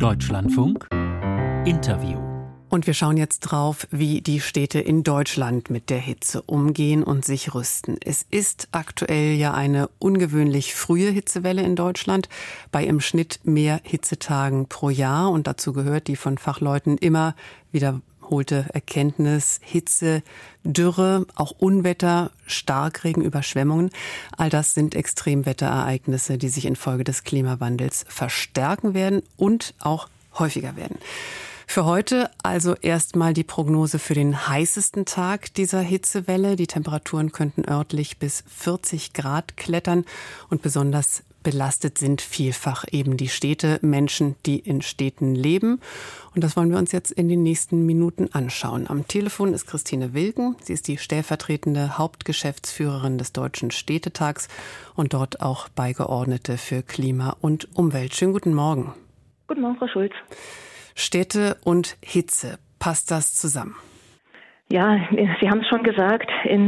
Deutschlandfunk Interview. Und wir schauen jetzt drauf, wie die Städte in Deutschland mit der Hitze umgehen und sich rüsten. Es ist aktuell ja eine ungewöhnlich frühe Hitzewelle in Deutschland, bei im Schnitt mehr Hitzetagen pro Jahr. Und dazu gehört die von Fachleuten immer wiederholte Erkenntnis: Hitze, Dürre, auch Unwetter, Starkregen, Überschwemmungen. All das sind Extremwetterereignisse, die sich infolge des Klimawandels verstärken werden und auch häufiger werden. Für heute also erstmal die Prognose für den heißesten Tag dieser Hitzewelle. Die Temperaturen könnten örtlich bis 40 Grad klettern und besonders belastet sind vielfach eben die Städte, Menschen, die in Städten leben. Und das wollen wir uns jetzt in den nächsten Minuten anschauen. Am Telefon ist Christine Wilken. Sie ist die stellvertretende Hauptgeschäftsführerin des Deutschen Städtetags und dort auch Beigeordnete für Klima und Umwelt. Schönen guten Morgen. Guten Morgen, Frau Schulz. Städte und Hitze, passt das zusammen? Ja, Sie haben es schon gesagt,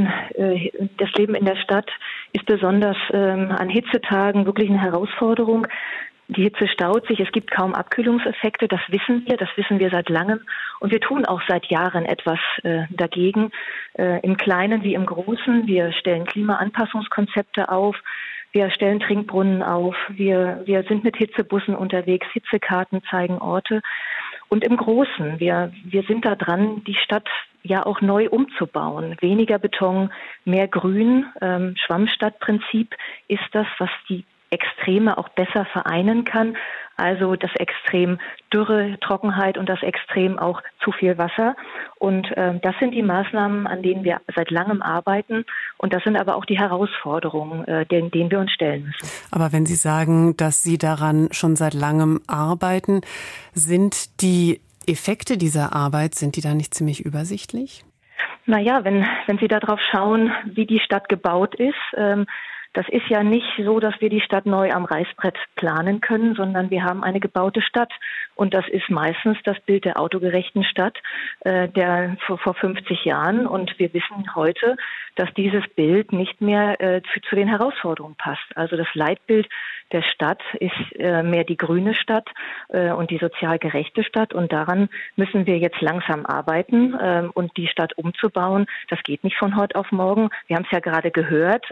das Leben in der Stadt ist besonders an Hitzetagen wirklich eine Herausforderung. Die Hitze staut sich, es gibt kaum Abkühlungseffekte, das wissen wir seit langem. Und wir tun auch seit Jahren etwas dagegen, im Kleinen wie im Großen. Wir stellen Klimaanpassungskonzepte auf. Wir stellen Trinkbrunnen auf, wir sind mit Hitzebussen unterwegs, Hitzekarten zeigen Orte. Und im Großen, wir sind da dran, die Stadt ja auch neu umzubauen. Weniger Beton, mehr Grün. Schwammstadtprinzip ist das, was die Extreme auch besser vereinen kann. Also das Extrem Dürre, Trockenheit und das Extrem auch zu viel Wasser. Und das sind die Maßnahmen, an denen wir seit langem arbeiten. Und das sind aber auch die Herausforderungen, denen wir uns stellen müssen. Aber wenn Sie sagen, dass Sie daran schon seit langem arbeiten, sind die Effekte dieser Arbeit, sind die da nicht ziemlich übersichtlich? Naja, wenn Sie darauf schauen, wie die Stadt gebaut ist, das ist ja nicht so, dass wir die Stadt neu am Reißbrett planen können, sondern wir haben eine gebaute Stadt. Und das ist meistens das Bild der autogerechten Stadt der vor 50 Jahren. Und wir wissen heute, dass dieses Bild nicht mehr zu den Herausforderungen passt. Also das Leitbild der Stadt ist mehr die grüne Stadt und die sozial gerechte Stadt. Und daran müssen wir jetzt langsam arbeiten und die Stadt umzubauen. Das geht nicht von heute auf morgen. Wir haben es ja gerade gehört.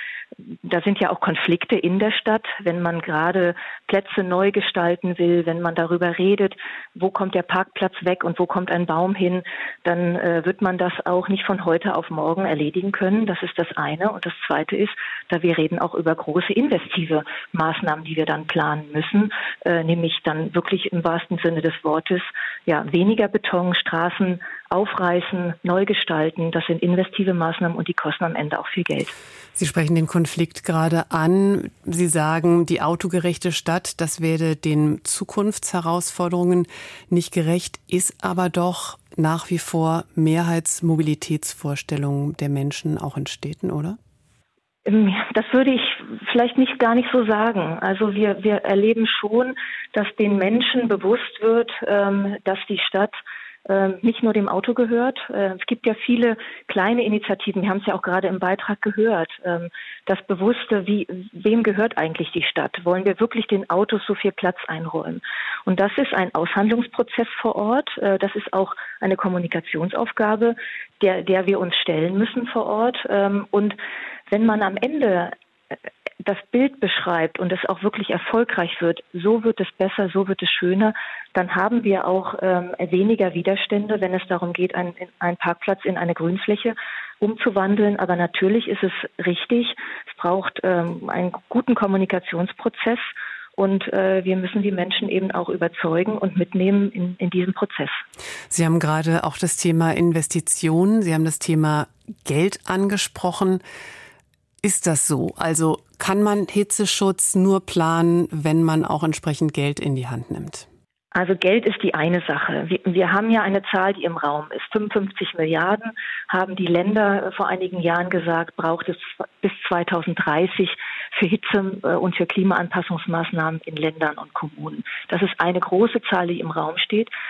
Da sind ja auch Konflikte in der Stadt, wenn man gerade Plätze neu gestalten will, wenn man darüber redet, wo kommt der Parkplatz weg und wo kommt ein Baum hin, dann wird man das auch nicht von heute auf morgen erledigen können. Das ist das eine. Und das zweite ist, da wir reden auch über große investive Maßnahmen, die wir dann planen müssen, nämlich dann wirklich im wahrsten Sinne des Wortes, ja, weniger Beton, Straßen aufreißen, neu gestalten. Das sind investive Maßnahmen und die kosten am Ende auch viel Geld. Sie sprechen den Konflikt gerade an. Sie sagen, die autogerechte Stadt, das werde den Zukunftsherausforderungen nicht gerecht, ist aber doch nach wie vor Mehrheitsmobilitätsvorstellungen der Menschen auch in Städten, oder? Das würde ich vielleicht gar nicht so sagen. Also wir erleben schon, dass den Menschen bewusst wird, dass die Stadt nicht nur dem Auto gehört. Es gibt ja viele kleine Initiativen, wir haben es ja auch gerade im Beitrag gehört, das Bewusste, wem gehört eigentlich die Stadt? Wollen wir wirklich den Autos so viel Platz einräumen? Und das ist ein Aushandlungsprozess vor Ort, das ist auch eine Kommunikationsaufgabe, der wir uns stellen müssen vor Ort. Und wenn man am Ende das Bild beschreibt und es auch wirklich erfolgreich wird, so wird es besser, so wird es schöner, dann haben wir auch weniger Widerstände, wenn es darum geht, einen Parkplatz in eine Grünfläche umzuwandeln. Aber natürlich ist es richtig, es braucht einen guten Kommunikationsprozess und wir müssen die Menschen eben auch überzeugen und mitnehmen in diesem Prozess. Sie haben gerade auch das Thema Investitionen, Sie haben das Thema Geld angesprochen. Ist das so? Also kann man Hitzeschutz nur planen, wenn man auch entsprechend Geld in die Hand nimmt? Also Geld ist die eine Sache. Wir haben ja eine Zahl, die im Raum ist. 55 Milliarden haben die Länder vor einigen Jahren gesagt, braucht es bis 2030 für Hitze- und für Klimaanpassungsmaßnahmen in Ländern und Kommunen. Das ist eine große Zahl, die im Raum steht.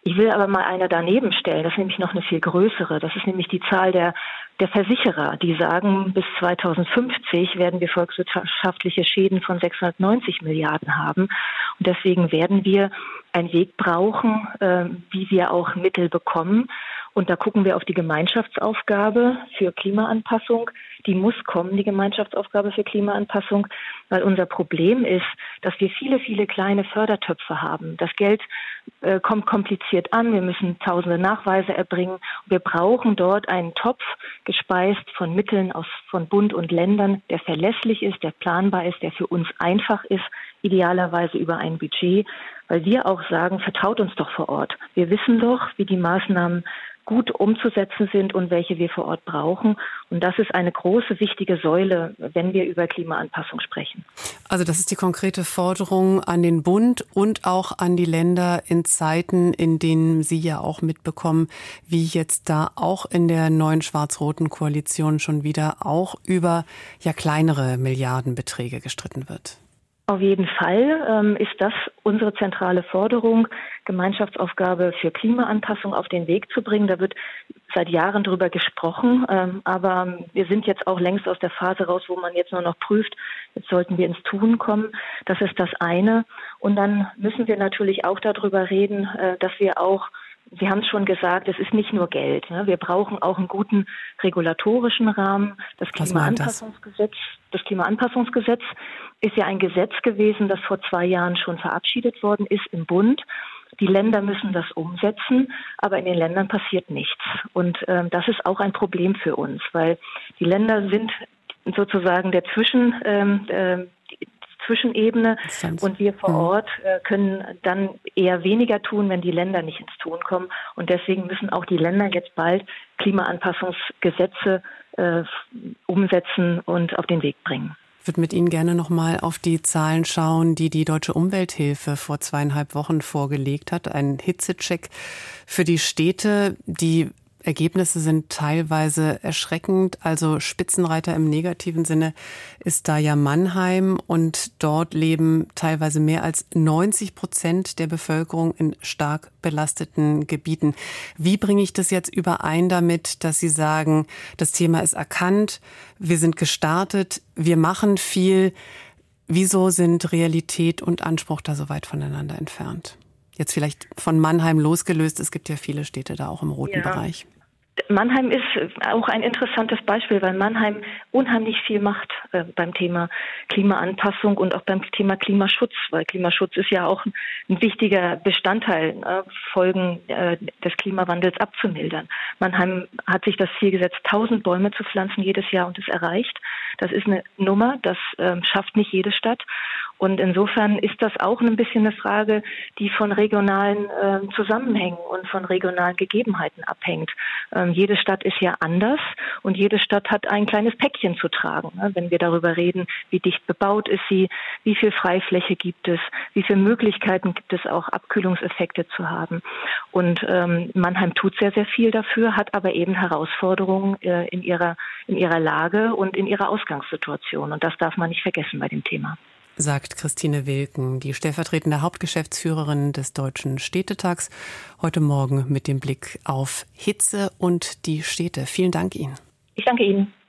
Ich will aber mal eine daneben stellen, das ist nämlich noch eine viel größere. Das ist nämlich die Zahl der Versicherer, die sagen, bis 2050 werden wir volkswirtschaftliche Schäden von 690 Milliarden haben. Und deswegen werden wir einen Weg brauchen, wie wir auch Mittel bekommen. Und da gucken wir auf die Gemeinschaftsaufgabe für Klimaanpassung. Die muss kommen, die Gemeinschaftsaufgabe für Klimaanpassung, weil unser Problem ist, dass wir viele, viele kleine Fördertöpfe haben. Das Geld kommt kompliziert an. Wir müssen tausende Nachweise erbringen. Wir brauchen dort einen Topf, gespeist von Mitteln von Bund und Ländern, der verlässlich ist, der planbar ist, der für uns einfach ist, idealerweise über ein Budget, weil wir auch sagen, vertraut uns doch vor Ort. Wir wissen doch, wie die Maßnahmen gut umzusetzen sind und welche wir vor Ort brauchen. Und das ist eine große, wichtige Säule, wenn wir über Klimaanpassung sprechen. Also das ist die konkrete Forderung an den Bund und auch an die Länder in Zeiten, in denen Sie ja auch mitbekommen, wie jetzt da auch in der neuen schwarz-roten Koalition schon wieder auch über kleinere Milliardenbeträge gestritten wird. Auf jeden Fall ist das unsere zentrale Forderung, Gemeinschaftsaufgabe für Klimaanpassung auf den Weg zu bringen. Da wird seit Jahren drüber gesprochen, aber wir sind jetzt auch längst aus der Phase raus, wo man jetzt nur noch prüft, jetzt sollten wir ins Tun kommen. Das ist das eine. Und dann müssen wir natürlich auch darüber reden, dass wir auch, Sie haben es schon gesagt, es ist nicht nur Geld. Ne? Wir brauchen auch einen guten regulatorischen Rahmen. Das Klimaanpassungsgesetz ist ja ein Gesetz gewesen, das vor 2 Jahren schon verabschiedet worden ist im Bund. Die Länder müssen das umsetzen, aber in den Ländern passiert nichts. Und das ist auch ein Problem für uns, weil die Länder sind sozusagen der Zwischenebene und wir vor Ort können dann eher weniger tun, wenn die Länder nicht ins Tun kommen. Und deswegen müssen auch die Länder jetzt bald Klimaanpassungsgesetze umsetzen und auf den Weg bringen. Ich würde mit Ihnen gerne noch mal auf die Zahlen schauen, die die Deutsche Umwelthilfe vor 2,5 Wochen vorgelegt hat. Ein Hitzecheck für die Städte. Die Ergebnisse sind teilweise erschreckend. Also Spitzenreiter im negativen Sinne ist da ja Mannheim. Und dort leben teilweise mehr als 90% der Bevölkerung in stark belasteten Gebieten. Wie bringe ich das jetzt überein damit, dass Sie sagen, das Thema ist erkannt, wir sind gestartet, wir machen viel. Wieso sind Realität und Anspruch da so weit voneinander entfernt? Jetzt vielleicht von Mannheim losgelöst, es gibt ja viele Städte da auch im roten Bereich. Mannheim ist auch ein interessantes Beispiel, weil Mannheim unheimlich viel macht beim Thema Klimaanpassung und auch beim Thema Klimaschutz, weil Klimaschutz ist ja auch ein wichtiger Bestandteil, Folgen des Klimawandels abzumildern. Mannheim hat sich das Ziel gesetzt, 1000 Bäume zu pflanzen jedes Jahr und es erreicht. Das ist eine Nummer, das schafft nicht jede Stadt. Und insofern ist das auch ein bisschen eine Frage, die von regionalen Zusammenhängen und von regionalen Gegebenheiten abhängt. Jede Stadt ist ja anders und jede Stadt hat ein kleines Päckchen zu tragen. Wenn wir darüber reden, wie dicht bebaut ist sie, wie viel Freifläche gibt es, wie viele Möglichkeiten gibt es auch, Abkühlungseffekte zu haben. Und Mannheim tut sehr, sehr viel dafür, hat aber eben Herausforderungen in ihrer Lage und in ihrer Ausgangssituation. Und das darf man nicht vergessen bei dem Thema. Sagt Christine Wilken, die stellvertretende Hauptgeschäftsführerin des Deutschen Städtetags, heute Morgen mit dem Blick auf Hitze und die Städte. Vielen Dank Ihnen. Ich danke Ihnen.